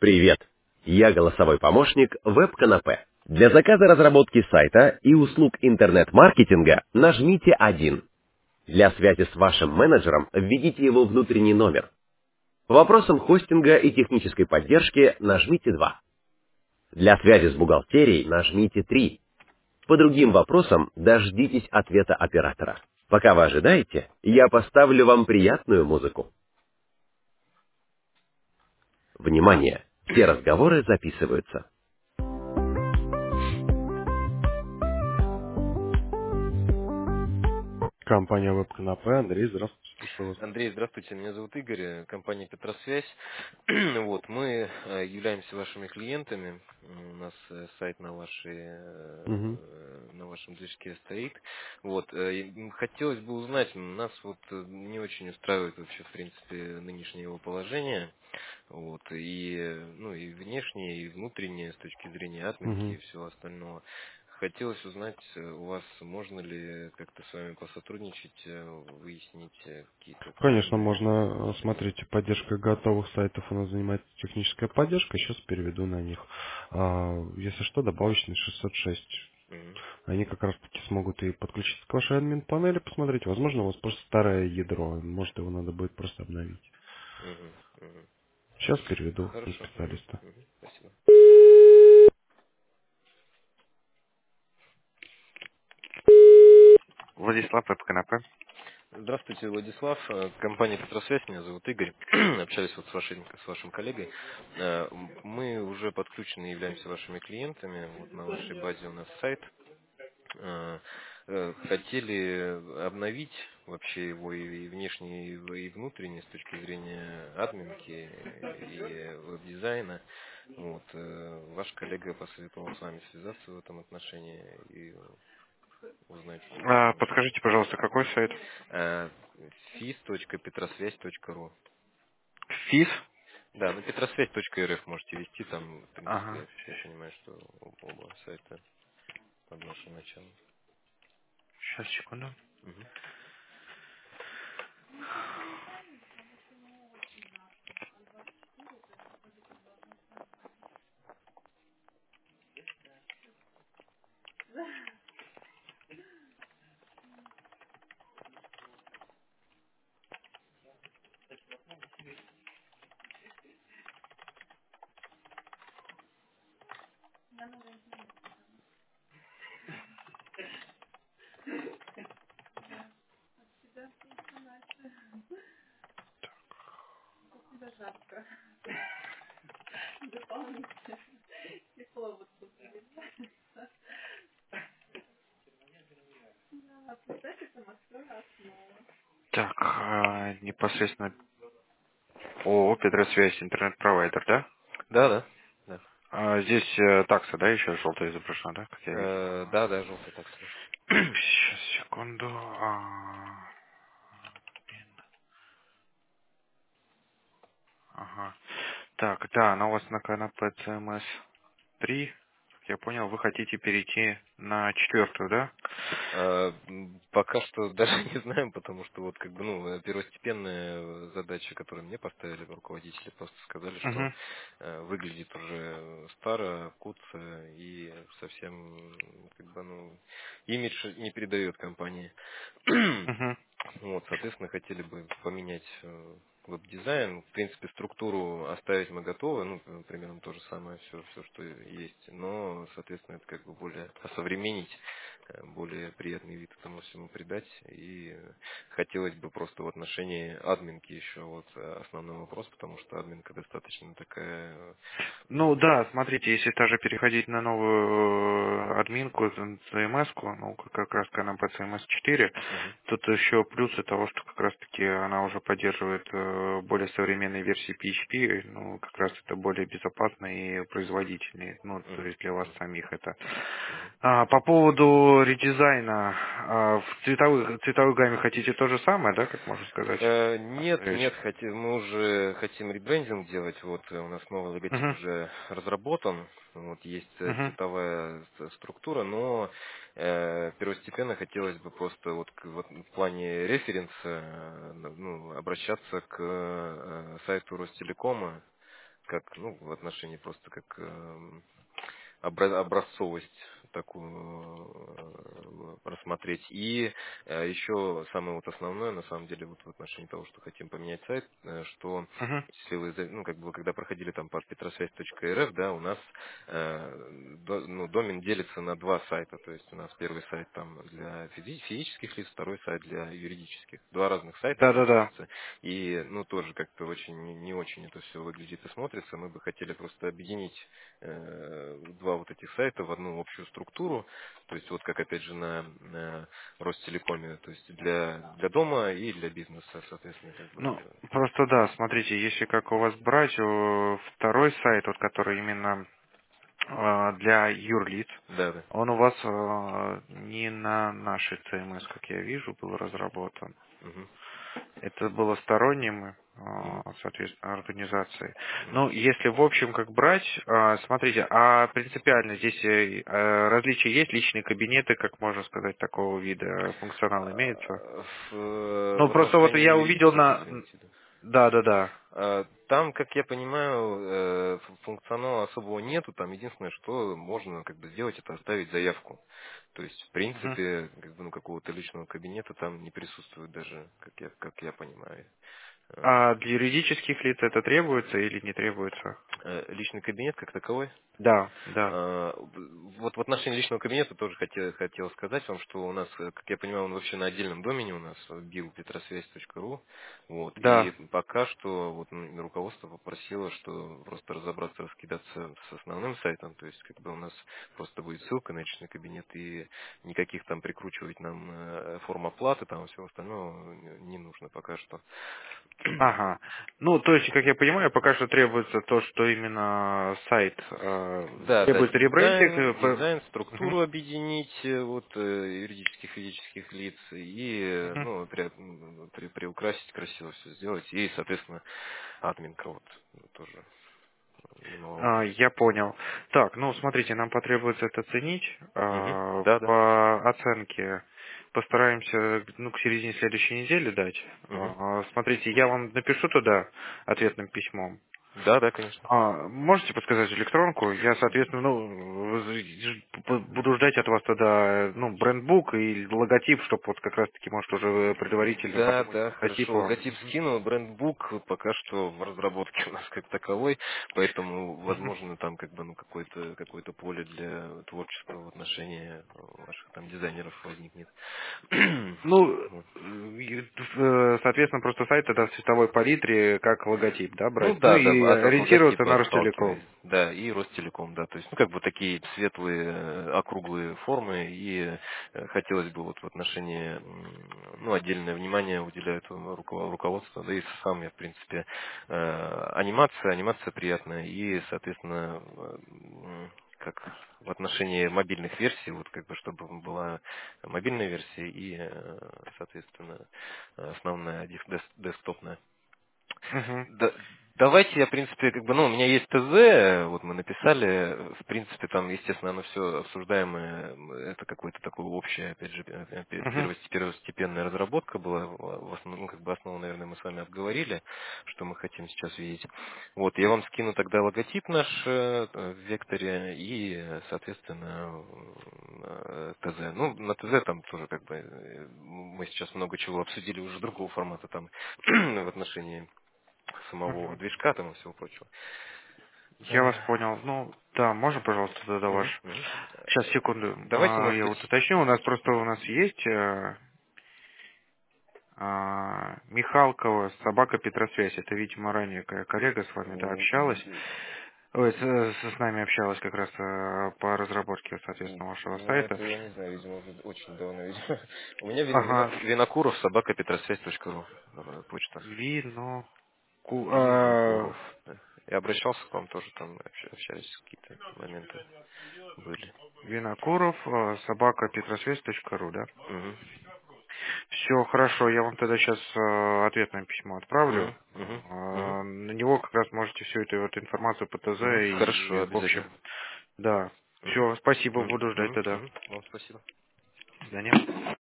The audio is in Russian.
Привет! Я голосовой помощник WebCanapé. Для заказа разработки сайта и услуг интернет-маркетинга нажмите 1. Для связи с вашим менеджером введите его внутренний номер. По вопросам хостинга и технической поддержки нажмите 2. Для связи с бухгалтерией нажмите 3. По другим вопросам дождитесь ответа оператора. Пока вы ожидаете, я поставлю вам приятную музыку. Внимание! Все разговоры записываются. Компания WebCanapé. Андрей, здравствуйте, слушаю вас. Андрей, здравствуйте, меня зовут Игорь, компания Петросвязь. Вот, мы являемся вашими клиентами. У нас сайт Мгм. на вашем движке стоит. Вот, хотелось бы узнать, нас вот не очень устраивает вообще, в принципе, нынешнее его положение. Вот, ну, и внешнее, и внутреннее, с точки зрения админки Мгм. и всего остального. Хотелось узнать у вас, можно ли как-то с вами посотрудничать, выяснить какие-то Конечно, там можно, смотрите, поддержкой готовых сайтов у нас занимается техническая поддержка, сейчас переведу на них. Если что, добавочный 606. Мгм, Они как раз таки смогут и подключиться к вашей админ-панели, посмотреть. Возможно, у вас просто старое ядро, может, его надо будет просто обновить. мгм, мгм. Сейчас переведу на Хорошо. Мгм, специалиста. мгм. Спасибо. Владислав Эпканапе. Здравствуйте, Владислав. Компания Петросвязь, меня зовут Игорь. Общались вот с вашим коллегой. Мы уже подключены, являемся вашими клиентами. Вот на вашей базе у нас сайт. Э, Хотели обновить вообще его и внешне, и внутренне с точки зрения админки и веб-дизайна. Вот. Ваш коллега посоветовал с вами связаться в этом отношении и узнать, что вот Подскажите, пожалуйста, какой сайт? fis.petrosвязь.ру. ФИС? Да, на petrosвязь.рф можете вести, там, в Ага. принципе, я понимаю, что оба сайта под нашим началом. Сейчас, секунду. Мгм. Так, непосредственно ООО «Петросвязь», интернет-провайдер, да? Да, да. Да. Здесь такса, да, еще желтая изображена, да, как я вижу? Да, да, желтый так. Сейчас, секунду. Ага. Так, да, она у вас на канапе CMS 3. Как я понял, вы хотите перейти на четвертую, да? Пока что даже не знаем, потому что вот как бы, ну, первостепенная задача, которую мне поставили руководители, просто сказали, что Угу. выглядит уже старо, куца и совсем, как бы, ну, имидж не передает компании. Угу. Вот, соответственно, хотели бы поменять веб-дизайн. В принципе, структуру оставить мы готовы, ну, примерно то же самое, все, что есть. Но, соответственно, это как бы более осовременить, более приятный вид этому всему придать. И хотелось бы просто в отношении админки еще вот основной вопрос, потому что админка достаточно такая... Ну да, смотрите, если даже переходить на новую админку, CMS-ку, ну как раз канапе CMS 4, Мгм, тут еще плюсы того, что как раз таки она уже поддерживает более современные версии PHP, ну как раз это более безопасно и производительнее, ну то мгм, есть для вас мгм, самих это. мгм. По поводу редизайна, в цветовой гамме хотите то же самое, да, как можно сказать? Нет, То есть, нет, мы уже хотим ребрендинг делать. Вот у нас новый логотип угу, уже разработан. Вот есть угу. цветовая структура, но первостепенно хотелось бы просто вот, вот в плане референса ну, обращаться к сайту Ростелекома, как, ну, в отношении просто как образцовость такую рассмотреть. И еще самое вот основное, на самом деле, вот в отношении того, что хотим поменять сайт, что Мгм. если вы, ну, как бы, вы когда проходили там по petrosвязь.рф, да, у нас ну, домен делится на два сайта. То есть у нас первый сайт там для физических лиц, второй сайт для юридических. Два разных сайта Да-да-да. получается. И, ну, тоже как-то очень не очень это все выглядит и смотрится. Мы бы хотели просто объединить два вот этих сайта в одну общую структуру, то есть вот как опять же на Ростелекоме, то есть для дома и для бизнеса, соответственно, как бы. Ну, просто да, смотрите, если как у вас брать, второй сайт, вот который именно для юрлиц, Да, да. он у вас не на нашей CMS, как я вижу, был разработан. Мгм. Это было сторонним, Мгм. соответственно, организацией. Мгм. Ну, если в общем как брать, смотрите, а принципиально здесь различия есть, личные кабинеты, как можно сказать, такого вида функционал имеется? Ну, В просто вот отношении я увидел юридических на... вы имеете в виду? Да-да-да. Там, как я понимаю, функционала особого нету. Там единственное, что можно как бы сделать, это оставить заявку. То есть, в Мгм. принципе, как бы, ну, какого-то личного кабинета там не присутствует даже, как я понимаю. Э, А для юридических лиц это требуется или не требуется? Личный кабинет как таковой. Да, да, Вот в отношении личного кабинета тоже хотел сказать вам, что у нас, как я понимаю, он вообще на отдельном домене у нас, billpetrosвязь.ру. Вот. И да. пока что вот руководство попросило, что просто разобраться, раскидаться с основным сайтом, то есть как бы у нас просто будет ссылка на личный кабинет и никаких там прикручивать нам форм оплаты, там всего остального не нужно пока что. Ага. Ну, то есть, как я понимаю, пока что требуется то, что именно сайт Да, да, требует ребрендинг. дизайн, Мгм. структуру объединить вот юридических физических лиц и Мгм. ну, приукрасить, красиво все сделать. И, соответственно, админка вот тоже немаловажно. Я понял. Так, ну, смотрите, нам потребуется это оценить. Мгм. Да, да. По оценке постараемся, ну, к середине следующей недели дать. Мгм. Смотрите, я вам напишу туда ответным письмом. Да, да, конечно. Можете подсказать электронку? Я, соответственно, буду ждать от вас тогда, ну, брендбук и логотип, чтобы вот как раз-таки, может, уже предварительно Да, подумать да, над хорошо. логотипом. Логотип скинул, брендбук пока что в разработке у нас как таковой, поэтому, Мгм. возможно, там как бы ну какое-то поле для творчества в отношении ваших там дизайнеров возникнет. Ну, Вот. соответственно, просто сайт тогда в цветовой палитре как логотип, да, Ну брать? Ну да, да, и от ориентироваться логотипа на Ростелеком. отталкиваясь. Да, и Ростелеком, да. То есть, ну, как бы такие светлые, округлые формы. И хотелось бы вот в отношении, ну, отдельное внимание уделяю этому руководству. Да и сам я, в принципе, анимация приятная. И, соответственно, как в отношении мобильных версий, вот как бы чтобы была мобильная версия и, соответственно, основная десктопная. Мгм. Да, давайте я, в принципе, как бы, ну, у меня есть ТЗ, вот мы написали, в принципе, там, естественно, оно все обсуждаемое, это какое-то такое общее, опять же, Мгм. первостепенная разработка была, в основном, ну, как бы основу, наверное, мы с вами обговорили, что мы хотим сейчас видеть. Вот, я вам скину тогда логотип наш в векторе и, соответственно, ТЗ. Ну, на ТЗ там тоже как бы мы сейчас много чего обсудили уже другого формата там в отношении самого Мгм. движка там и всего прочего. Я вас понял. Ну, да, можно, пожалуйста, тогда ваш... Мгм, мгм. Сейчас, секунду. Давайте, может Я быть, вот уточню. У нас есть Михалкова, собака Петросвязь. Это, видимо, ранее коллега с вами, да, общалась. Ой, с нами общалась как раз по разработке, соответственно, вашего ну, сайта. это я не знаю, видимо, уже очень давно, видимо. У меня Ага, Винокуров, собака, Петросвязь.ру, почта. вино... Винокуров. Да. Я обращался к вам тоже, там общались, какие-то моменты были. Винокуров, собака Петросвязь.ру, да? Мгм. Все хорошо, я вам тогда сейчас ответное письмо отправлю. Мгм, мгм, мгм, На него как раз можете всю эту вот информацию по ТЗ мгм. Хорошо, и в общем, обязательно. да. Мгм, Все, спасибо, мгм, буду ждать мгм, тогда. мгм. Вам спасибо. До свидания.